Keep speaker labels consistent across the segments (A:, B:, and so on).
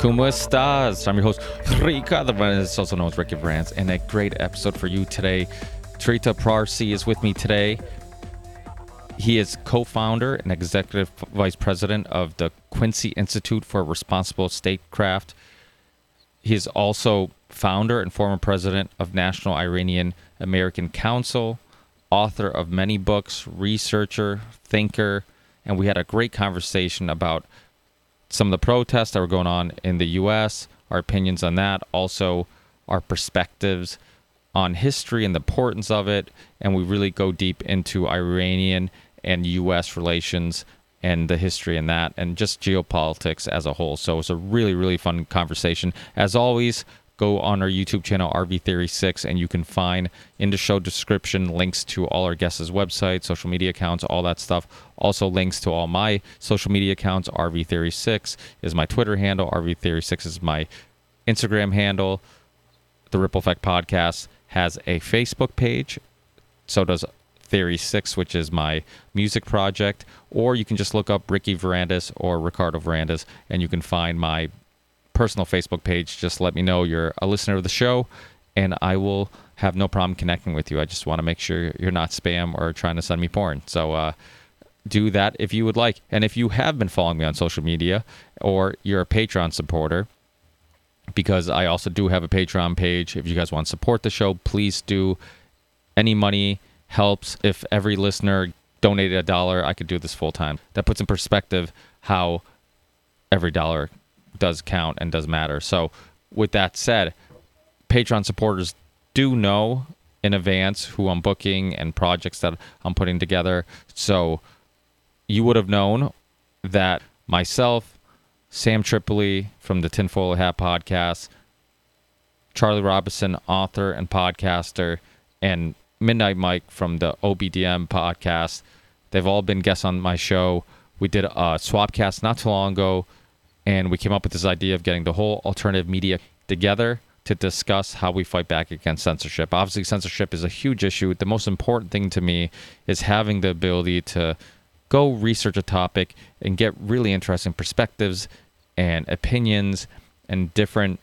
A: ¿Cómo estás? I'm your host, Ricardo Varandas, also known as Ricky Varandas, and a great episode for you today. Trita Parsi is with me today. He is co-founder and executive vice president of the Quincy Institute for Responsible Statecraft. He is also founder and former president of National Iranian American Council, author of many books, researcher, thinker, and we had a great conversation about some of the protests that were going on in the U.S., our opinions on that, also our perspectives on history and the importance of it, and we really go deep into Iranian and U.S. relations and the history in that, and just geopolitics as a whole. So it was a really, really fun conversation. As always, go on our YouTube channel, RV Theory 6, and you can find in the show description links to all our guests' websites, social media accounts, all that stuff. Also links to all my social media accounts. RV Theory 6 is my Twitter handle. RV Theory 6 is my Instagram handle. The Ripple Effect Podcast has a Facebook page. So does Theory 6, which is my music project. Or you can just look up Ricky Varandas or Ricardo Varandas, and you can find my personal Facebook page. Just let me know you're a listener of the show, and I will have no problem connecting with you. I just want to make sure you're not spam or trying to send me porn. So do that if you would like. And if you have been following me on social media, or you're a Patreon supporter, because I also do have a Patreon page. If you guys want to support the show, please do. Any money helps. If every listener donated $1, I could do this full time. That puts in perspective how every dollar does count and does matter. So with that said, Patreon supporters do know in advance who I'm booking and projects that I'm putting together. So you would have known that myself, Sam Tripoli from the Tinfoil Hat Podcast, Charlie Robinson, author and podcaster, and Midnight Mike from the OBDM podcast, they've all been guests on my show. We did a Swapcast not too long ago, and we came up with this idea of getting the whole alternative media together to discuss how we fight back against censorship. Obviously, censorship is a huge issue. The most important thing to me is having the ability to go research a topic and get really interesting perspectives and opinions and different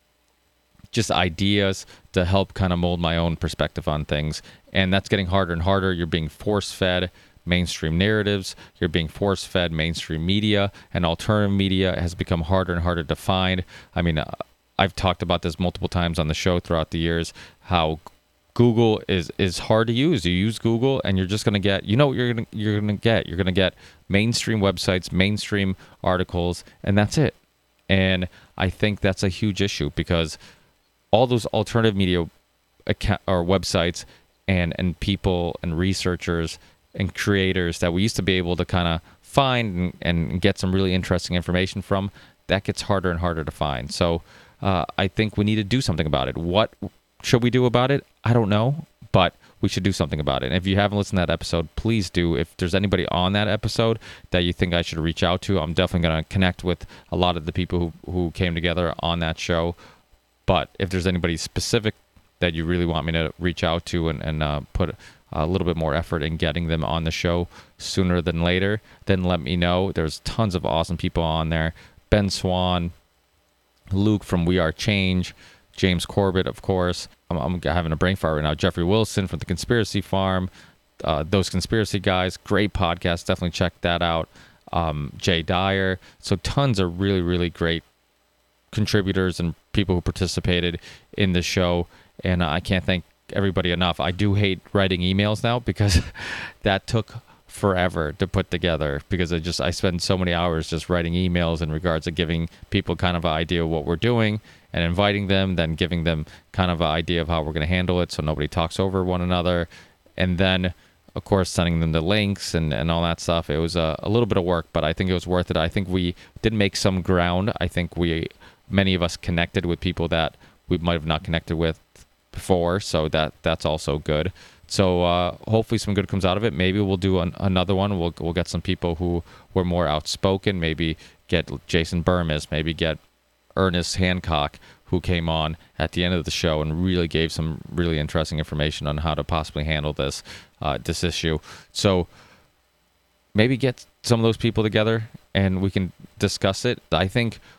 A: just ideas to help kind of mold my own perspective on things. And that's getting harder and harder. You're being force-fed mainstream narratives, you're being force-fed mainstream media, and alternative media has become harder and harder to find. I mean, I've talked about this multiple times on the show throughout the years, how Google is hard to use. You use Google and you're just going to get, you know what you're going to get mainstream websites, mainstream articles, and that's it. And I think that's a huge issue, because all those alternative media or websites and people and researchers and creators that we used to be able to kind of find and get some really interesting information from, that gets harder and harder to find. So I think we need to do something about it. What should we do about it? I don't know, but we should do something about it. And if you haven't listened to that episode, please do. If there's anybody on that episode that you think I should reach out to, I'm definitely going to connect with a lot of the people who came together on that show. But if there's anybody specific that you really want me to reach out to and put a little bit more effort in getting them on the show sooner than later, then let me know. There's tons of awesome people on there. Ben Swan, Luke from We Are Change, James Corbett, of course. I'm having a brain fart right now. Jeffrey Wilson from The Conspiracy Farm. Those Conspiracy Guys, great podcast. Definitely check that out. Jay Dyer. So tons of really, really great contributors and people who participated in the show. And I can't thank everybody enough. I do hate writing emails now, because that took forever to put together, because I spend so many hours just writing emails in regards to giving people kind of an idea of what we're doing and inviting them, then giving them kind of an idea of how we're going to handle it so nobody talks over one another, and then of course sending them the links and all that stuff. It was a little bit of work, but I think it was worth it. I think we did make some ground. I think many of us connected with people that we might have not connected with before, so that's also good. So hopefully some good comes out of it. Maybe we'll do another one. We'll get some people who were more outspoken. Maybe get Jason Burmis. Maybe get Ernest Hancock, who came on at the end of the show and really gave some really interesting information on how to possibly handle this issue. So maybe get some of those people together and we can discuss it. I think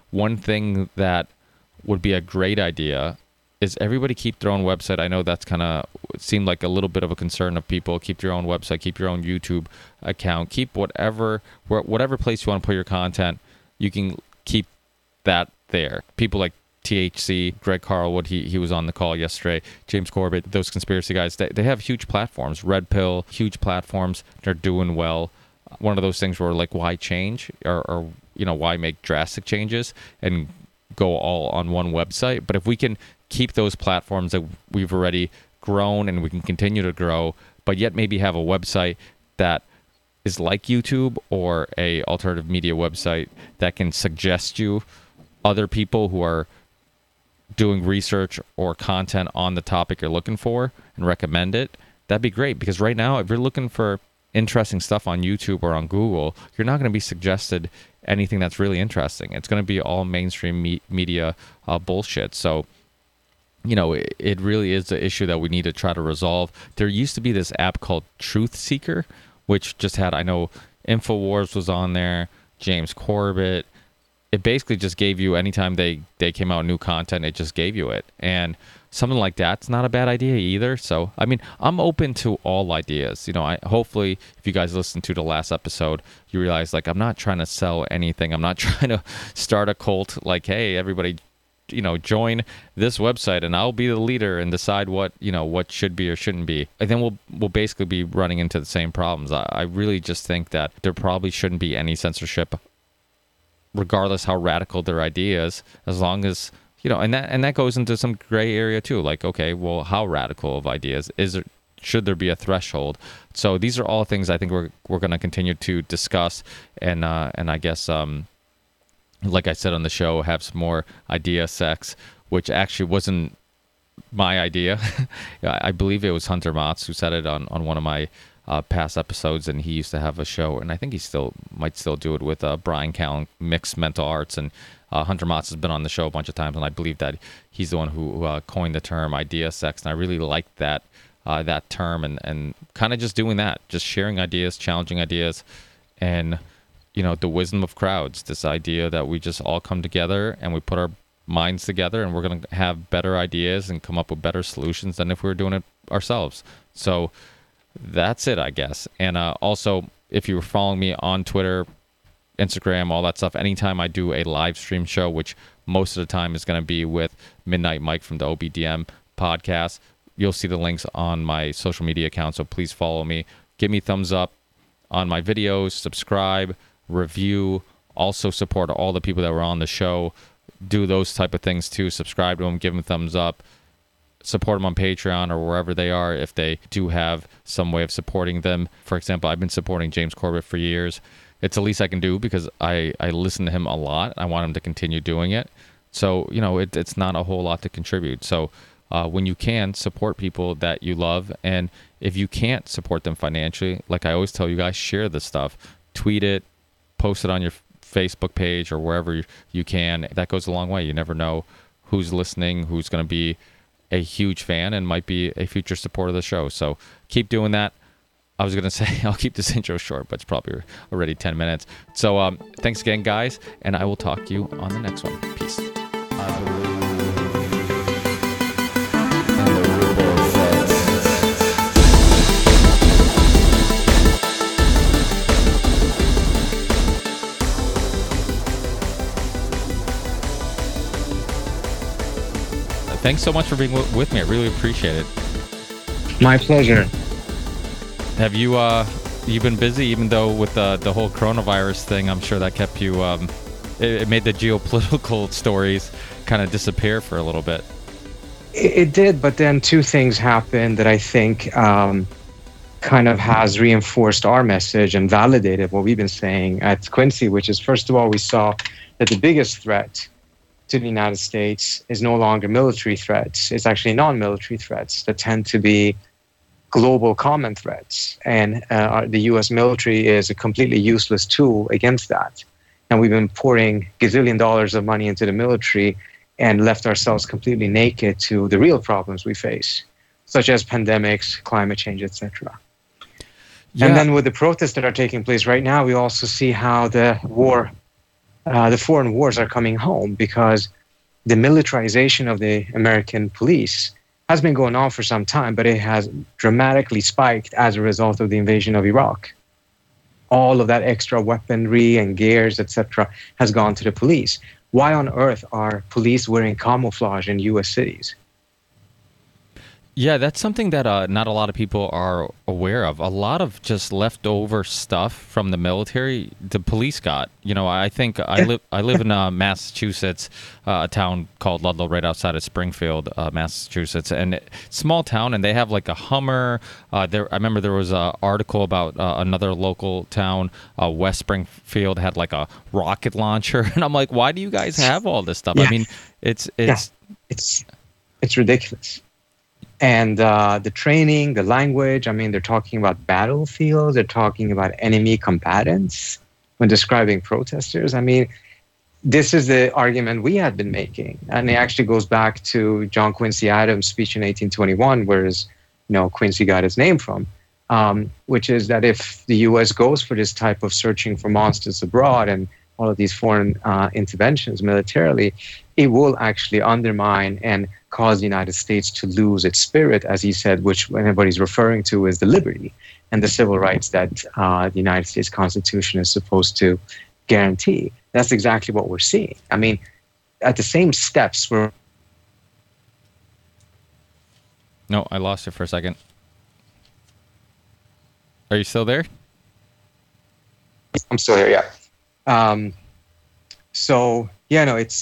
A: one thing that would be a great idea is everybody keep their own website. I know that's kind of seemed like a little bit of a concern of people. Keep your own website, keep your own YouTube account, keep whatever place you want to put your content. You can keep that there. People like THC, Greg Carlwood, he was on the call yesterday, James Corbett, those conspiracy guys, they have huge platforms. Red Pill, huge platforms. They're doing well. One of those things where like, why change or why make drastic changes and go all on one website? But if we can keep those platforms that we've already grown and we can continue to grow, but yet maybe have a website that is like YouTube or a alternative media website that can suggest you other people who are doing research or content on the topic you're looking for and recommend it, that'd be great. Because right now, if you're looking for interesting stuff on YouTube or on Google, you're not going to be suggested anything that's really interesting. It's going to be all mainstream media bullshit. So, it really is the issue that we need to try to resolve. There used to be this app called Truth Seeker, which just had, I know InfoWars was on there, James Corbett. It basically just gave you, anytime they came out new content, it just gave you it. And something like that's not a bad idea either. So, I mean, I'm open to all ideas. Hopefully, if you guys listened to the last episode, you realize, like, I'm not trying to sell anything. I'm not trying to start a cult like, hey, everybody, join this website and I'll be the leader and decide what should be or shouldn't be. And then we'll basically be running into the same problems. I really just think that there probably shouldn't be any censorship, regardless how radical their ideas, as long as, and that goes into some gray area too. Like, okay, well, how radical of ideas should there be a threshold? So these are all things I think we're going to continue to discuss, and I guess, like I said on the show, have some more idea sex, which actually wasn't my idea. I believe it was Hunter Motz who said it on one of my past episodes, and he used to have a show, and I think he might still do it with Brian Callen, Mixed Mental Arts, and Hunter Motz has been on the show a bunch of times, and I believe that he's the one who coined the term idea sex, and I really liked that term, and kind of just doing that, just sharing ideas, challenging ideas, and the wisdom of crowds, this idea that we just all come together and we put our minds together and we're going to have better ideas and come up with better solutions than if we were doing it ourselves. So that's it, I guess. And also, if you were following me on Twitter, Instagram, all that stuff, anytime I do a live stream show, which most of the time is going to be with Midnight Mike from the OBDM podcast, you'll see the links on my social media account. So please follow me. Give me thumbs up on my videos, subscribe, review, also support all the people that were on the show. Do those type of things too. Subscribe to them, give them thumbs up. Support them on Patreon or wherever they are if they do have some way of supporting them. For example, I've been supporting James Corbett for years. It's the least I can do because I listen to him a lot. I want him to continue doing it. So, it's not a whole lot to contribute. So when you can, support people that you love. And if you can't support them financially, like I always tell you guys, share this stuff. Tweet it, post it on your Facebook page or wherever you can. That goes a long way. You never know who's listening, who's going to be a huge fan and might be a future supporter of the show. So keep doing that. I was going to say I'll keep this intro short, but it's probably already 10 minutes. So thanks again, guys, and I will talk to you on the next one. Peace. Thanks so much for being with me. I really appreciate it.
B: My pleasure.
A: Have you you've been busy, even though with the whole coronavirus thing? I'm sure that kept you. It made the geopolitical stories kind of disappear for a little bit.
B: It did, but then two things happened that I think kind of has reinforced our message and validated what we've been saying at Quincy, which is, first of all, we saw that the biggest threat to the United States is no longer military threats. It's actually non-military threats that tend to be global common threats. And the U.S. military is a completely useless tool against that. And we've been pouring gazillion dollars of money into the military and left ourselves completely naked to the real problems we face, such as pandemics, climate change, etc. Yeah. And then with the protests that are taking place right now, we also see how the war the foreign wars are coming home because the militarization of the American police has been going on for some time, but it has dramatically spiked as a result of the invasion of Iraq. All of that extra weaponry and gears, etc., has gone to the police. Why on earth are police wearing camouflage in U.S. cities?
A: Yeah, that's something that not a lot of people are aware of. A lot of just leftover stuff from the military, the police got. I think I live in Massachusetts, a town called Ludlow, right outside of Springfield, Massachusetts, and small town, and they have like a Hummer. I remember there was an article about another local town, West Springfield, had like a rocket launcher, and I'm like, why do you guys have all this stuff?
B: Yeah.
A: I mean, it's
B: ridiculous. And the training, the language, I mean, they're talking about battlefields, they're talking about enemy combatants when describing protesters. I mean, this is the argument we had been making. And it actually goes back to John Quincy Adams' speech in 1821, where Quincy got his name from, which is that if the U.S. goes for this type of searching for monsters abroad and all of these foreign interventions militarily, it will actually undermine and cause the United States to lose its spirit, as he said, which everybody's referring to is the liberty and the civil rights that the United States Constitution is supposed to guarantee. That's exactly what we're seeing. I mean, at the same steps, we're...
A: No, I lost you for a second. Are you still there?
B: I'm still here, yeah. So, yeah, no, it's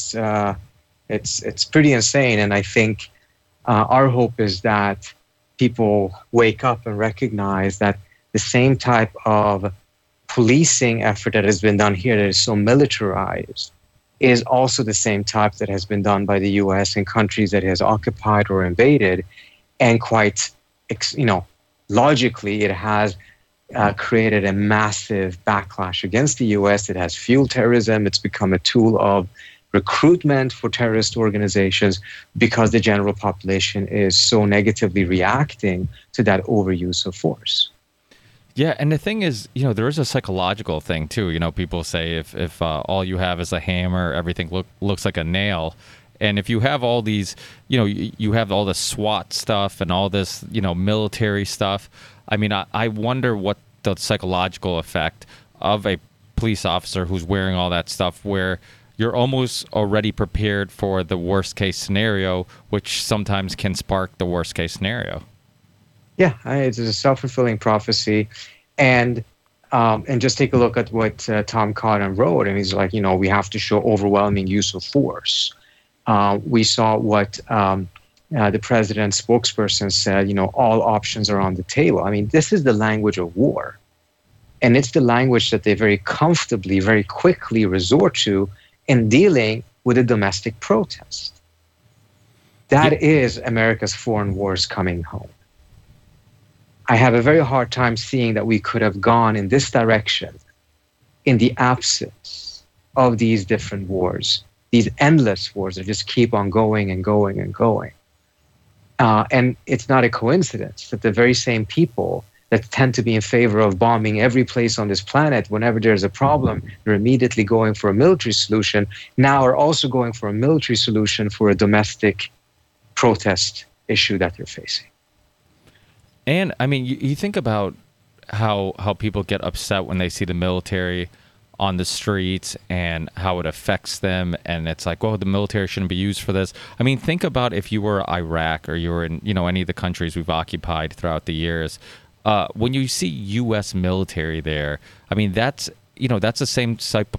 B: pretty insane, and I think our hope is that people wake up and recognize that the same type of policing effort that has been done here that is so militarized is also the same type that has been done by the U.S. in countries that it has occupied or invaded, and quite, logically, it has created a massive backlash against the U.S. It has fueled terrorism. It's become a tool of recruitment for terrorist organizations because the general population is so negatively reacting to that overuse of force.
A: Yeah, and the thing is, there is a psychological thing too. People say if all you have is a hammer, everything looks like a nail. And if you have all these, you have all the SWAT stuff and all this, military stuff. I mean, I wonder what the psychological effect of a police officer who's wearing all that stuff, where you're almost already prepared for the worst case scenario, which sometimes can spark the worst case scenario.
B: Yeah, it's a self-fulfilling prophecy. And just take a look at what Tom Cotton wrote. And he's like, we have to show overwhelming use of force. We saw what the president's spokesperson said, all options are on the table. I mean, this is the language of war. And it's the language that they very comfortably, very quickly resort to in dealing with a domestic protest. That is America's foreign wars coming home. I have a very hard time seeing that we could have gone in this direction in the absence of these different wars, these endless wars that just keep on going and going and going. And it's not a coincidence that the very same people that tend to be in favor of bombing every place on this planet, whenever there's a problem, they're immediately going for a military solution, now are also going for a military solution for a domestic protest issue that they're facing.
A: And, I mean, you think about how people get upset when they see the military on the streets and how it affects them, and it's like, well, the military shouldn't be used for this. I mean, think about if you were Iraq or you were in, any of the countries we've occupied throughout the years. When you see U.S. military there, I mean, that's the same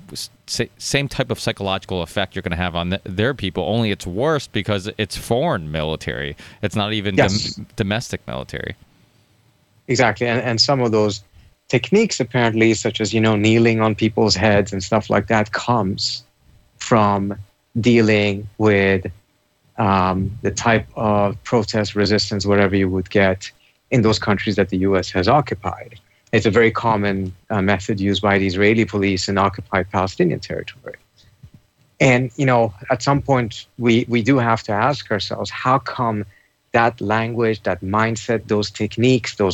A: type of psychological effect you're going to have on their people. Only it's worse because it's foreign military. It's not even domestic military.
B: Exactly, and some of those techniques, apparently, such as kneeling on people's heads and stuff like that, comes from dealing with the type of protest resistance, whatever you would get in those countries that the U.S. has occupied. It's a very common method used by the Israeli police in occupied Palestinian territory. And, at some point, we do have to ask ourselves, how come that language, that mindset, those techniques, those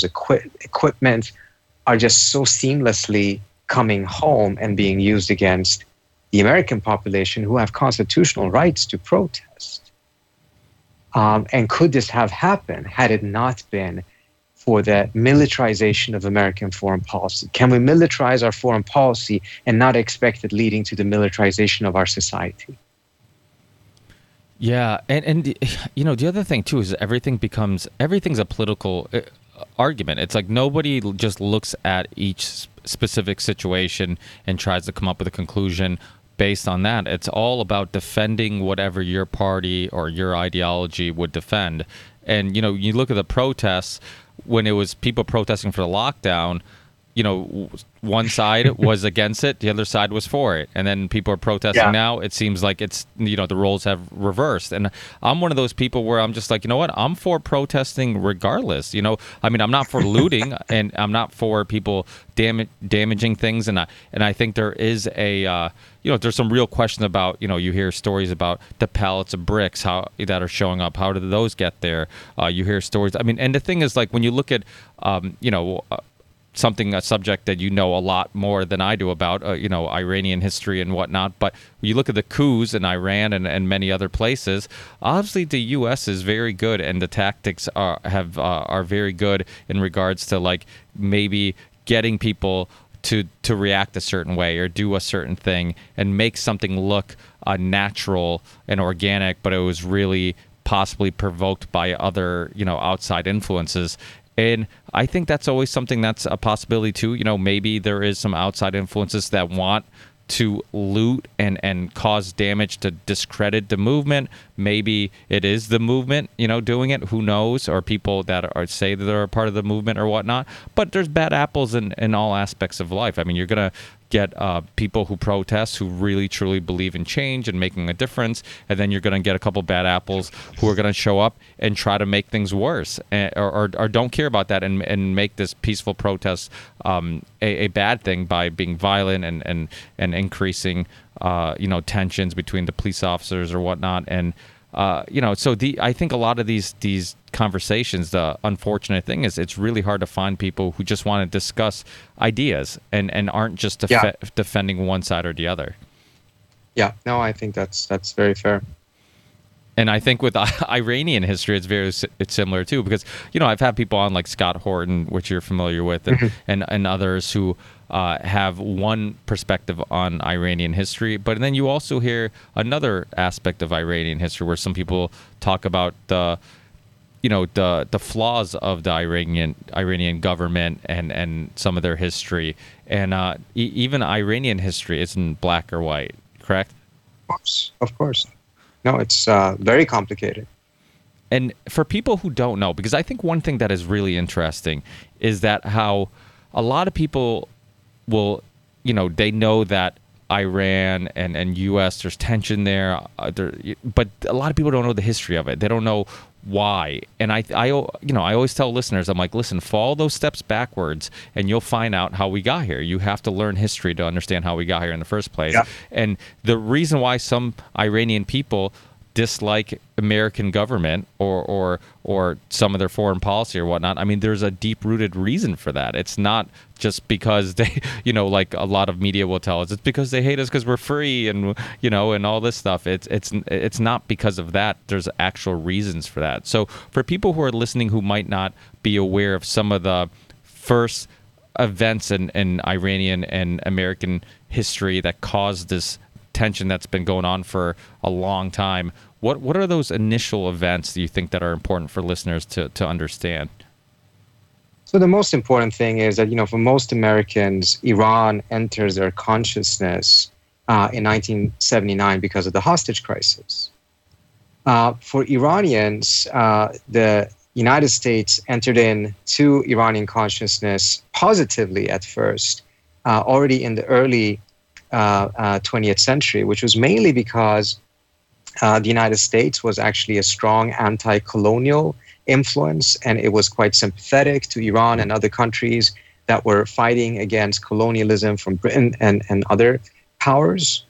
B: equipment are just so seamlessly coming home and being used against the American population who have constitutional rights to protest. And could this have happened had it not been for the militarization of American foreign policy? Can we militarize our foreign policy and not expect it leading to the militarization of our society?
A: Yeah, and the other thing too is everything's a political argument. It's like nobody just looks at each specific situation and tries to come up with a conclusion based on that. It's all about defending whatever your party or your ideology would defend. And you look at the protests when it was people protesting for the lockdown. One side was against it, the other side was for it, and then people are protesting now. It seems like it's the roles have reversed, and I'm one of those people where I'm just like, what, I'm for protesting regardless. I'm not for looting, and I'm not for people damaging things, and I think there is a there's some real question about you hear stories about the pallets of bricks that are showing up. How did those get there? You hear stories. And the thing is, like, when you look at a subject that a lot more than I do about, Iranian history and whatnot. But when you look at the coups in Iran and many other places, obviously the U.S. is very good, and the tactics are very good in regards to, like, maybe getting people to react a certain way or do a certain thing and make something look natural and organic, but it was really possibly provoked by other, outside influences. And I think that's always something that's a possibility too. Maybe there is some outside influences that want to loot and cause damage to discredit the movement. Maybe it is the movement, doing it. Who knows? Or people that say that they're a part of the movement or whatnot. But there's bad apples in all aspects of life. You're going to get people who protest who really truly believe in change and making a difference, and then you're going to get a couple bad apples who are going to show up and try to make things worse, or don't care about that and make this peaceful protest a bad thing by being violent and increasing tensions between the police officers or whatnot. And I think a lot of these conversations, the unfortunate thing is it's really hard to find people who just want to discuss ideas and aren't just defending one side or the other.
B: Yeah, no, I think that's very fair.
A: And I think with Iranian history, it's similar too, because I've had people on like Scott Horton, which you're familiar with, and others who have one perspective on Iranian history, but then you also hear another aspect of Iranian history where some people talk about the flaws of the Iranian government and some of their history, and even Iranian history isn't black or white, correct?
B: Of course. No, it's very complicated.
A: And for people who don't know, because I think one thing that is really interesting is that how a lot of people will, they know that Iran and U.S., there's tension there, but a lot of people don't know the history of it. They don't know why. And I always tell listeners, I'm like, listen, follow those steps backwards and you'll find out how we got here. You have to learn history to understand how we got here in the first place. Yeah. And the reason why some Iranian people dislike American government or some of their foreign policy or whatnot, there's a deep-rooted reason for that. It's not just because they, like a lot of media will tell us, it's because they hate us because we're free and, and all this stuff. It's not because of that. There's actual reasons for that. So for people who are listening who might not be aware of some of the first events in Iranian and American history that caused this tension that's been going on for a long time, what are those initial events that you think that are important for listeners to understand?
B: So the most important thing is that, for most Americans, Iran enters their consciousness in 1979 because of the hostage crisis. For Iranians, the United States entered into Iranian consciousness positively at first, already in the early 20th century, which was mainly because the United States was actually a strong anti-colonial influence, and it was quite sympathetic to Iran and other countries that were fighting against colonialism from Britain and other powers.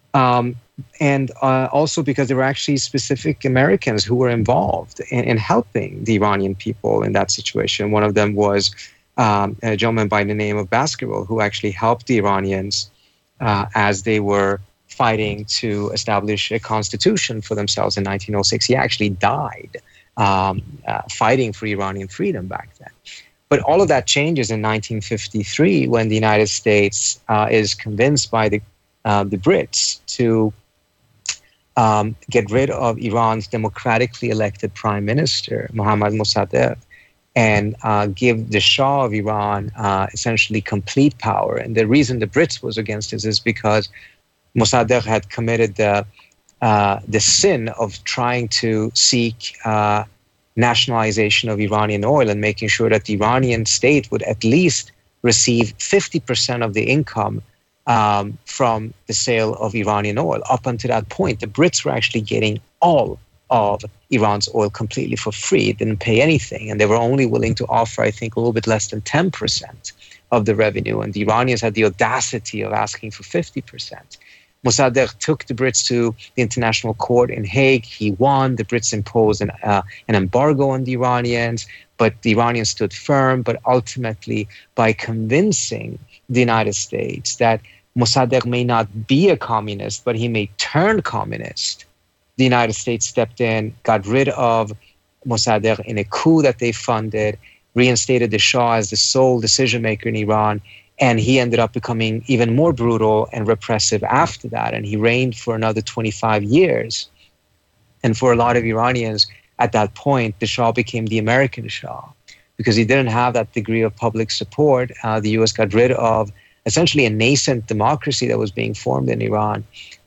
B: And also because there were actually specific Americans who were involved in helping the Iranian people in that situation. One of them was a gentleman by the name of Baskerville, who actually helped the Iranians as they were fighting to establish a constitution for themselves in 1906. He actually died fighting for Iranian freedom back then. But all of that changes in 1953 when the United States is convinced by the Brits to get rid of Iran's democratically elected prime minister, Mohammad Mossadegh, and give the Shah of Iran essentially complete power. And the reason the Brits was against this is because Mossadegh had committed the sin of trying to seek nationalization of Iranian oil and making sure that the Iranian state would at least receive 50% of the income from the sale of Iranian oil. Up until that point, the Brits were actually getting all of Iran's oil completely for free. It didn't pay anything. And they were only willing to offer, I think, a little bit less than 10% of the revenue. And the Iranians had the audacity of asking for 50%. Mossadegh took the Brits to the International Court in Hague. He won. The Brits imposed an embargo on the Iranians, but the Iranians stood firm. But ultimately, by convincing the United States that Mossadegh may not be a communist, but he may turn communist, the United States stepped in, got rid of Mossadegh in a coup that they funded, reinstated the Shah as the sole decision maker in Iran, and he ended up becoming even more brutal and repressive after that. And he reigned for another 25 years. And for a lot of Iranians at that point, the Shah became the American Shah because he didn't have that degree of public support. The US got rid of essentially a nascent democracy that was being formed in Iran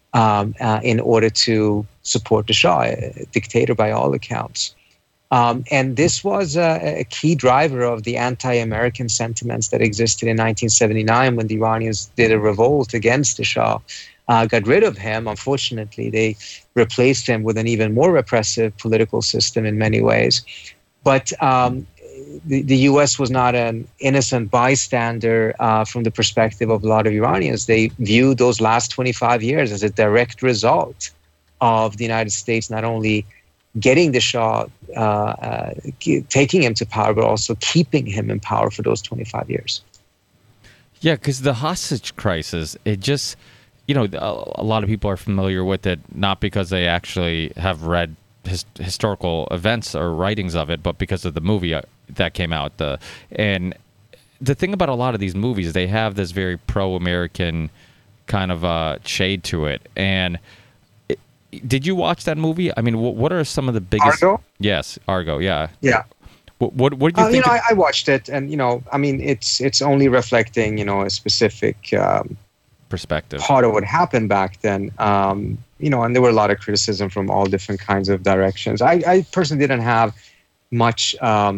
B: in order to support the Shah, a dictator by all accounts. And this was a key driver of the anti-American sentiments that existed in 1979 when the Iranians did a revolt against the Shah, got rid of him. Unfortunately, they replaced him with an even more repressive political system in many ways. But the U.S. was not an innocent bystander from the perspective of a lot of Iranians. They viewed those last 25 years as a direct result of the United States not only getting the Shah, taking him to power, but also keeping him in power for those 25 years.
A: Yeah, because the hostage crisis, it just, a lot of people are familiar with it, not because they actually have read historical events or writings of it, but because of the movie that came out. And the thing about a lot of these movies, they have this very pro-American kind of shade to it. And did you watch that movie? I mean, what are some of the biggest...
B: Argo?
A: Yes, Argo, yeah.
B: Yeah.
A: What did you think?
B: I watched it, and, it's only reflecting, a specific...
A: perspective.
B: Part of what happened back then, and there were a lot of criticism from all different kinds of directions. I personally didn't have much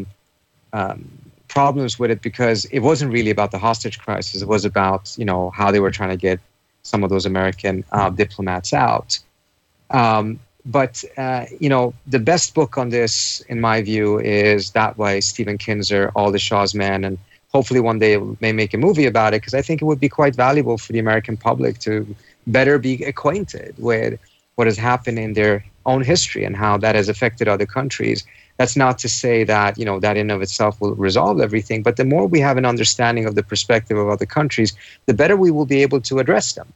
B: problems with it because it wasn't really about the hostage crisis. It was about, how they were trying to get some of those American diplomats out. But the best book on this, in my view, is that by Stephen Kinzer, All the Shah's Men, and hopefully one day may make a movie about it, because I think it would be quite valuable for the American public to better be acquainted with what has happened in their own history and how that has affected other countries. That's not to say that, that in of itself will resolve everything, but the more we have an understanding of the perspective of other countries, the better we will be able to address them.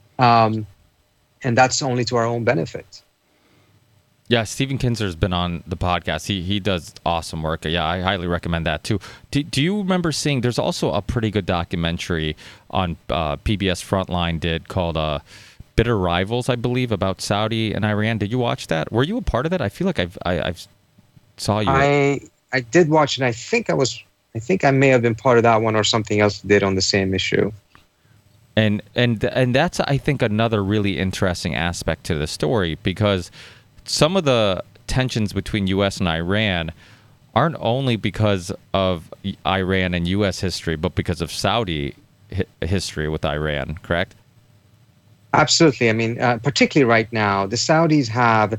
B: And that's only to our own benefit.
A: Yeah, Stephen Kinzer's been on the podcast. He does awesome work. Yeah, I highly recommend that too. Do you remember seeing, there's also a pretty good documentary on PBS Frontline did called Bitter Rivals, I believe, about Saudi and Iran. Did you watch that? Were you a part of that? I feel like I've saw you.
B: I did watch it. I think I may have been part of that one, or something else did on the same issue.
A: And that's, I think, another really interesting aspect to the story, because some of the tensions between U.S. and Iran aren't only because of Iran and U.S. history, but because of Saudi history with Iran, correct?
B: Absolutely. I mean, particularly right now, the Saudis have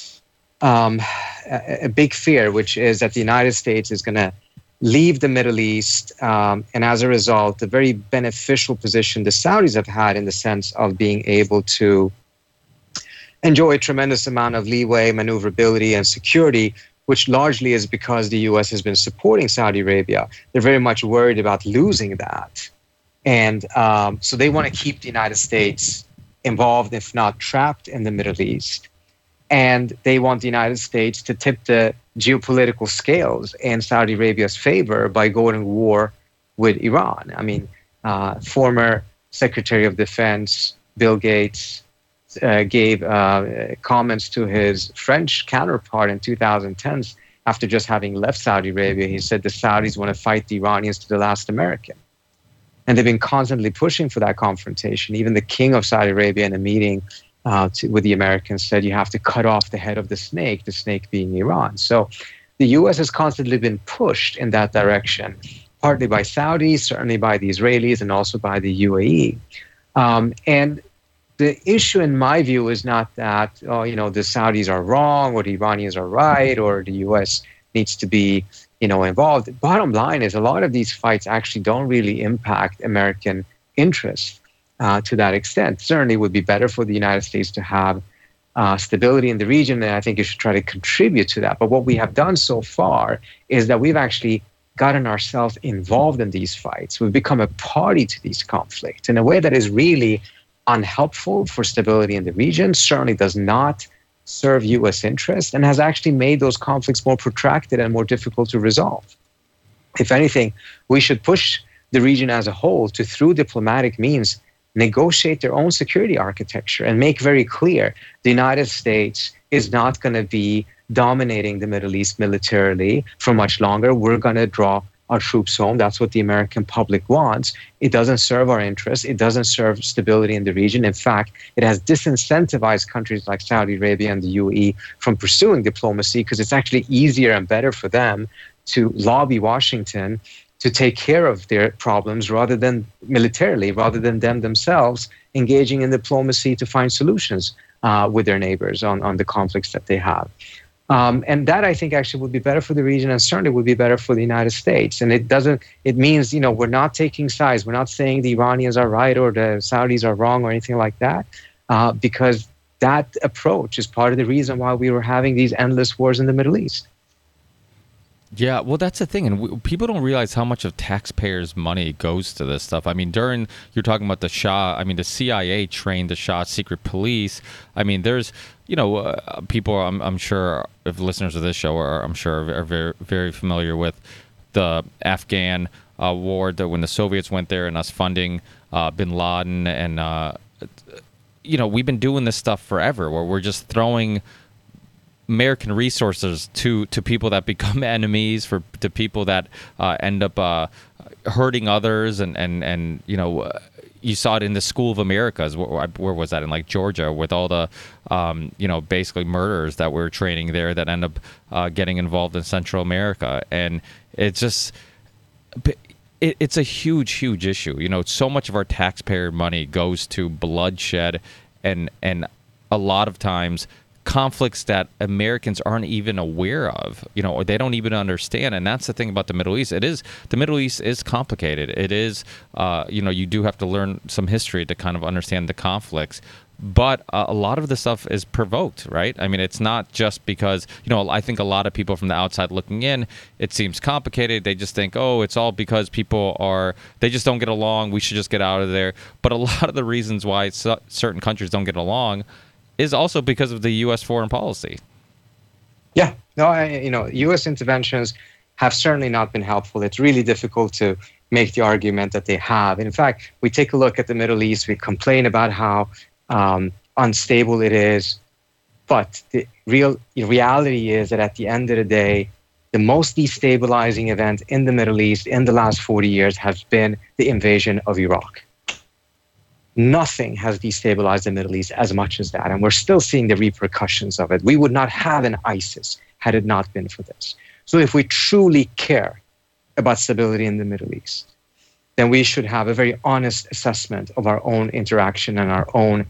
B: a big fear, which is that the United States is going to leave the Middle East, and as a result, the very beneficial position the Saudis have had in the sense of being able to enjoy a tremendous amount of leeway, maneuverability, and security, which largely is because the U.S. has been supporting Saudi Arabia. They're very much worried about losing that. And so they want to keep the United States involved, if not trapped, in the Middle East. And they want the United States to tip the geopolitical scales in Saudi Arabia's favor by going to war with Iran. I mean, former Secretary of Defense Bill Gates gave comments to his French counterpart in 2010 after just having left Saudi Arabia. He said the Saudis want to fight the Iranians to the last American. And they've been constantly pushing for that confrontation. Even the king of Saudi Arabia in a meeting with the Americans said you have to cut off the head of the snake being Iran. So the U.S. has constantly been pushed in that direction, partly by Saudis, certainly by the Israelis, and also by the UAE. And the issue, in my view, is not that, the Saudis are wrong or the Iranians are right or the U.S. needs to be, involved. The bottom line is a lot of these fights actually don't really impact American interests to that extent. Certainly would be better for the United States to have stability in the region, and I think you should try to contribute to that. But what we have done so far is that we've actually gotten ourselves involved in these fights. We've become a party to these conflicts in a way that is really unhelpful for stability in the region, certainly does not serve U.S. interests, and has actually made those conflicts more protracted and more difficult to resolve. If anything, we should push the region as a whole to, through diplomatic means, negotiate their own security architecture and make very clear the United States is not going to be dominating the Middle East militarily for much longer. We're going to draw our troops home. That's what the American public wants. It doesn't serve our interests. It doesn't serve stability in the region. In fact, it has disincentivized countries like Saudi Arabia and the UAE from pursuing diplomacy because it's actually easier and better for them to lobby Washington to take care of their problems rather than militarily, rather than them themselves engaging in diplomacy to find solutions with their neighbors on the conflicts that they have. And that, I think, actually would be better for the region and certainly would be better for the United States. And it means, we're not taking sides. We're not saying the Iranians are right or the Saudis are wrong or anything like that, because that approach is part of the reason why we were having these endless wars in the Middle East.
A: Yeah, well, that's the thing, and people don't realize how much of taxpayers' money goes to this stuff. I mean, you're talking about the Shah. I mean, the CIA trained the Shah's secret police. I mean, there's, people. I'm sure, if listeners of this show are very, very familiar with the Afghan war, that when the Soviets went there and us funding Bin Laden, and we've been doing this stuff forever, where we're just throwing American resources to people that become enemies, to people that end up hurting others, and you saw it in the School of Americas. Where was that, in like Georgia, with all the basically murderers that were training there that end up getting involved in Central America, and it's just it's a huge issue. So much of our taxpayer money goes to bloodshed, and a lot of times conflicts that Americans aren't even aware of, or they don't even understand. And that's the thing about the Middle East. The Middle East is complicated. It is, you do have to learn some history to kind of understand the conflicts. But a lot of the stuff is provoked, right? I mean, it's not just because, I think a lot of people from the outside looking in, it seems complicated. They just think, oh, it's all because they just don't get along. We should just get out of there. But a lot of the reasons why certain countries don't get along is also because of the U.S. foreign policy.
B: Yeah, no, U.S. interventions have certainly not been helpful. It's really difficult to make the argument that they have. In fact, we take a look at the Middle East, we complain about how unstable it is, but the reality is that at the end of the day, the most destabilizing event in the Middle East in the last 40 years has been the invasion of Iraq. Nothing has destabilized the Middle East as much as that, and we're still seeing the repercussions of it. We would not have an ISIS had it not been for this. So if we truly care about stability in the Middle East, then we should have a very honest assessment of our own interaction and our own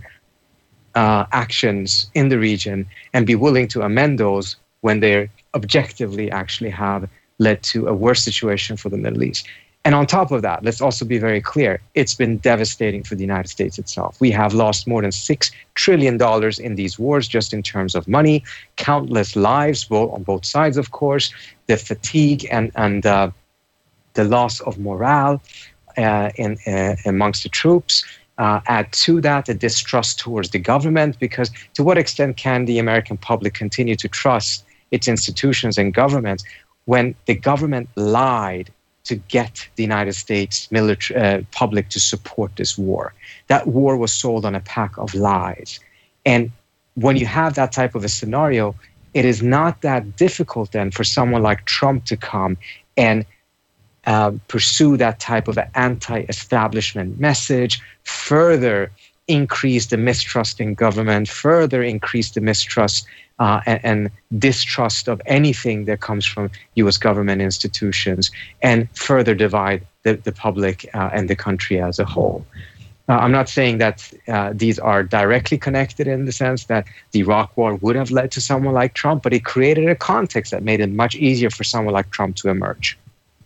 B: actions in the region, and be willing to amend those when they objectively actually have led to a worse situation for the Middle East. And on top of that, let's also be very clear, it's been devastating for the United States itself. We have lost more than $6 trillion in these wars, just in terms of money, countless lives, on both sides, of course, the fatigue and the loss of morale amongst the troops, Add to that a distrust towards the government, because to what extent can the American public continue to trust its institutions and governments when the government lied to get the United States public to support this war? That war was sold on a pack of lies. And when you have that type of a scenario, it is not that difficult then for someone like Trump to come and pursue that type of an anti-establishment message, further increase the mistrust in government, further increase the mistrust and distrust of anything that comes from U.S. government institutions, and further divide the public and the country as a whole. I'm not saying that these are directly connected in the sense that the Iraq War would have led to someone like Trump, but it created a context that made it much easier for someone like Trump to emerge.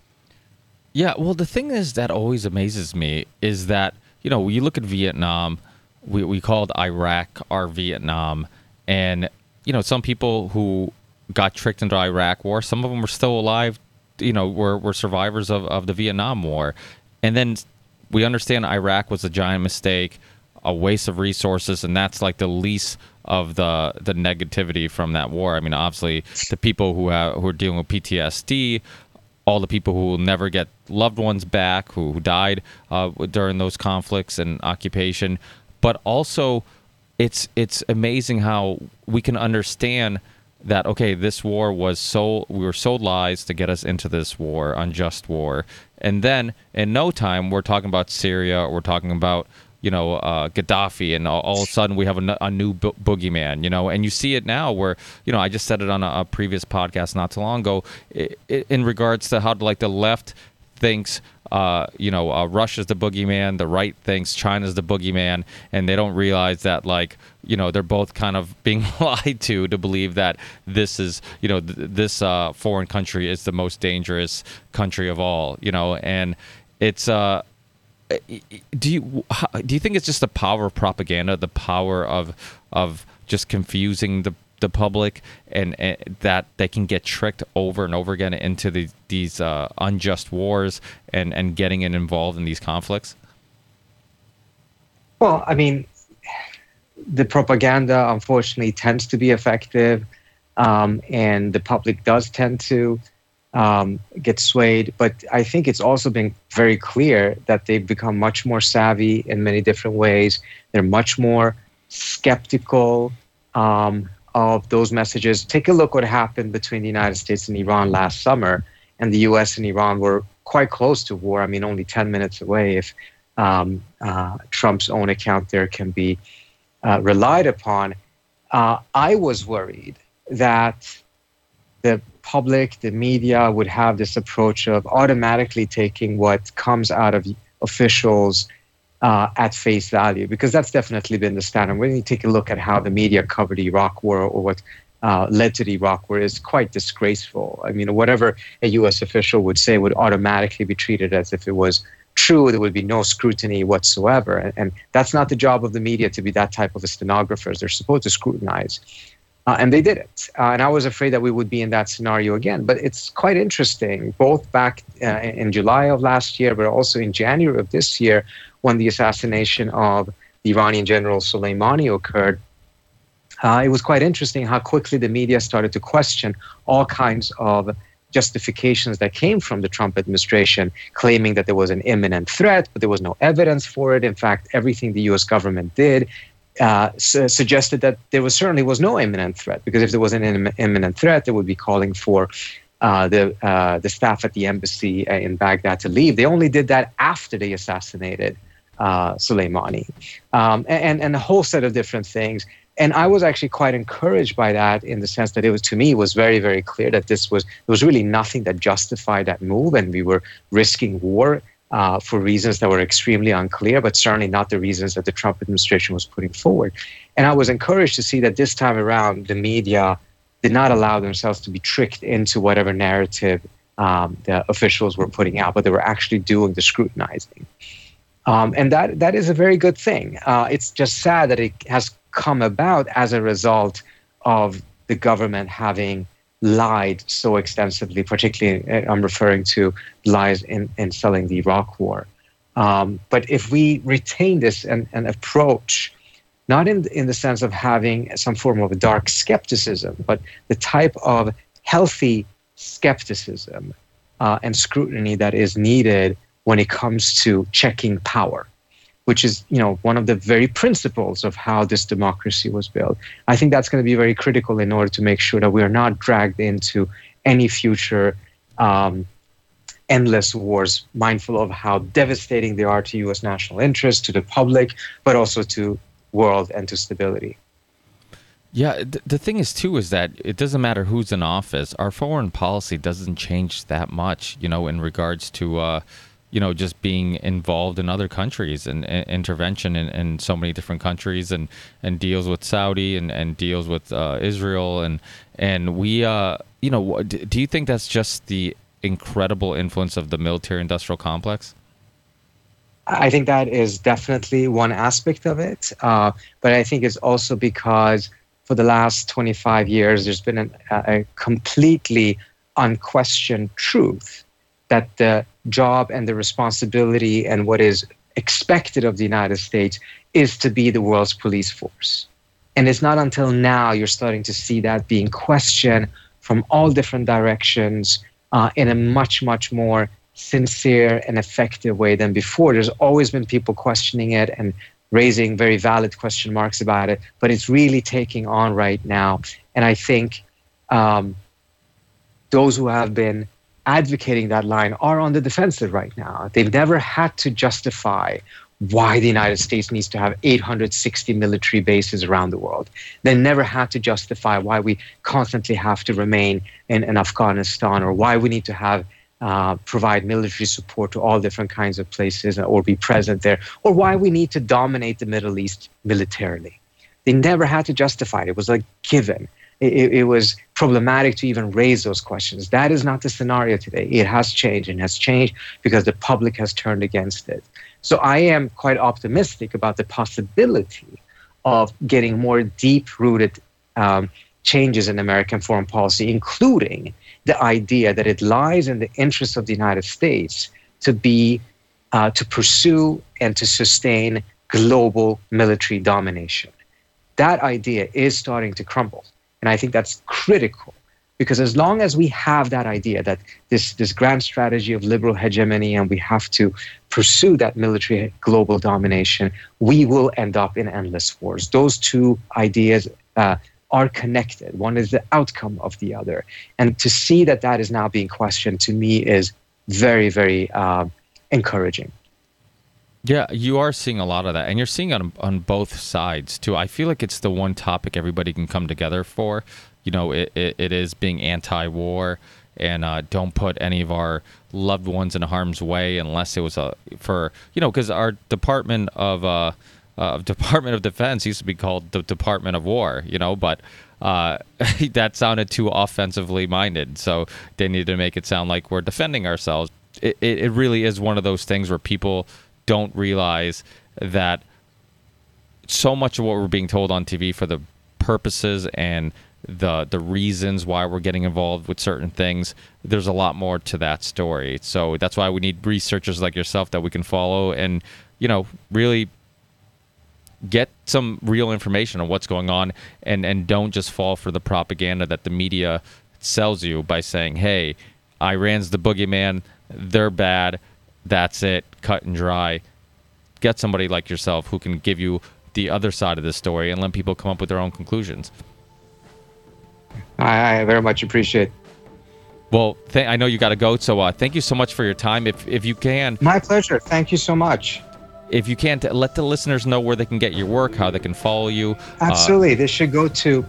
A: Yeah, well, the thing is that always amazes me is that, you know, you look at Vietnam, we called Iraq our Vietnam, and, you know, some people who got tricked into Iraq War, some of them were still alive, you know, were survivors of the Vietnam War. And then we understand Iraq was a giant mistake, a waste of resources, and that's like the least of the negativity from that war. I mean, obviously, the people who are dealing with PTSD, all the people who will never get loved ones back, who died during those conflicts and occupation. But also, it's amazing how we can understand that, okay, this war was we were sold lies to get us into this war, unjust war. And then in no time, we're talking about Syria, or we're talking about, you know, Gaddafi, and all of a sudden we have a new boogeyman, you know, and you see it now where, you know, I just said it on a previous podcast not too long ago in regards to how, like, the left thinks, Russia's the boogeyman, the right thinks China's the boogeyman, and they don't realize that, like, you know, they're both kind of being lied to believe that this is, you know, this foreign country is the most dangerous country of all, you know, and it's do you think it's just the power of propaganda, the power of just confusing the public, and that they can get tricked over and over again into these unjust wars and getting involved in these conflicts?
B: Well, I mean, the propaganda, unfortunately, tends to be effective, and the public does tend to get swayed. But I think it's also been very clear that they've become much more savvy in many different ways. They're much more skeptical of those messages. Take a look what happened between the United States and Iran last summer, and the U.S. and Iran were quite close to war. I mean, only 10 minutes away, if Trump's own account there can be relied upon. I was worried that the public, the media, would have this approach of automatically taking what comes out of officials at face value, because that's definitely been the standard. When you take a look at how the media covered the Iraq War, or what led to the Iraq War, is quite disgraceful. I mean, whatever a U.S. official would say would automatically be treated as if it was true. There would be no scrutiny whatsoever. And that's not the job of the media, to be that type of a stenographers. They're supposed to scrutinize. And they did it. And I was afraid that we would be in that scenario again. But it's quite interesting, both back in July of last year, but also in January of this year, when the assassination of the Iranian general Soleimani occurred. It was quite interesting how quickly the media started to question all kinds of justifications that came from the Trump administration, claiming that there was an imminent threat, but there was no evidence for it. In fact, everything the U.S. government did suggested that there certainly was no imminent threat, because if there was an imminent threat, they would be calling for the staff at the embassy in Baghdad to leave. They only did that after they assassinated Soleimani, and a whole set of different things. And I was actually quite encouraged by that, in the sense that it was, to me, was very, very clear that there was really nothing that justified that move, and we were risking war for reasons that were extremely unclear, but certainly not the reasons that the Trump administration was putting forward. And I was encouraged to see that this time around, the media did not allow themselves to be tricked into whatever narrative the officials were putting out, but they were actually doing the scrutinizing. And that is a very good thing. It's just sad that it has come about as a result of the government having lied so extensively, particularly I'm referring to lies in selling the Iraq War. But if we retain this and approach, not in the sense of having some form of a dark skepticism, but the type of healthy skepticism and scrutiny that is needed when it comes to checking power, which is, one of the very principles of how this democracy was built. I think that's going to be very critical in order to make sure that we are not dragged into any future endless wars, mindful of how devastating they are to U.S. national interest, to the public, but also to world and to stability.
A: Yeah, the thing is, too, is that it doesn't matter who's in office. Our foreign policy doesn't change that much, in regards to, just being involved in other countries and intervention in so many different countries and deals with Saudi and deals with Israel. And we, do you think that's just the incredible influence of the military-industrial complex?
B: I think that is definitely one aspect of it. But I think it's also because for the last 25 years, there's been a completely unquestioned truth that the job and the responsibility and what is expected of the United States is to be the world's police force. And it's not until now you're starting to see that being questioned from all different directions in a much, much more sincere and effective way than before. There's always been people questioning it and raising very valid question marks about it, but it's really taking on right now. And I think those who have been advocating that line are on the defensive right now. They've never had to justify why the United States needs to have 860 military bases around the world. They never had to justify why we constantly have to remain in Afghanistan, or why we need to have provide military support to all different kinds of places or be present there, or why we need to dominate the Middle East militarily. They never had to justify it. It was like given. It was problematic to even raise those questions. That is not the scenario today. It has changed, and has changed because the public has turned against it. So I am quite optimistic about the possibility of getting more deep-rooted changes in American foreign policy, including the idea that it lies in the interest of the United States to pursue and to sustain global military domination. That idea is starting to crumble. And I think that's critical, because as long as we have that idea that this grand strategy of liberal hegemony and we have to pursue that military global domination, we will end up in endless wars. Those two ideas are connected. One is the outcome of the other. And to see that that is now being questioned, to me, is very, very encouraging.
A: Yeah, you are seeing a lot of that, and you're seeing it on both sides too. I feel like it's the one topic everybody can come together for. It is being anti-war, and don't put any of our loved ones in harm's way unless it was because our Department of Defense used to be called the Department of War, but that sounded too offensively minded, so they needed to make it sound like we're defending ourselves. It really is one of those things where people don't realize that so much of what we're being told on TV for the purposes and the reasons why we're getting involved with certain things, there's a lot more to that story. So that's why we need researchers like yourself that we can follow and, really get some real information on what's going on, and don't just fall for the propaganda that the media sells you by saying, hey, Iran's the boogeyman, they're bad, that's it, cut and dry. Get somebody like yourself who can give you the other side of the story and let people come up with their own conclusions.
B: I very much appreciate.
A: Well, I know you got to go, so thank you so much for your time. If you can.
B: My pleasure. Thank you so much.
A: If you can, let the listeners know where they can get your work, how they can follow you.
B: Absolutely. They should go to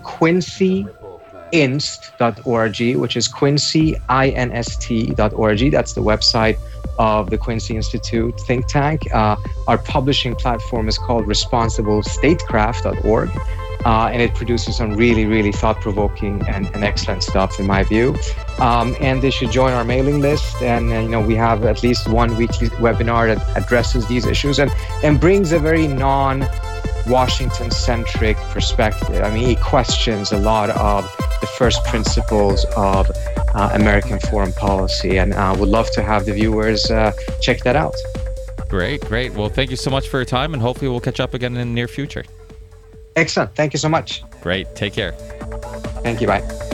B: quincyinst.org, which is quincyinst.org. That's the website of the Quincy Institute think tank. Our publishing platform is called responsiblestatecraft.org. And it produces some really, really thought-provoking and excellent stuff, in my view. And they should join our mailing list. And we have at least one weekly webinar that addresses these issues and brings a very non-Washington-centric perspective. I mean, he questions a lot of the first principles of American foreign policy. And would love to have the viewers check that out.
A: Great. Well, thank you so much for your time, and hopefully we'll catch up again in the near future.
B: Excellent. Thank you so much.
A: Great. Take care.
B: Thank you. Bye.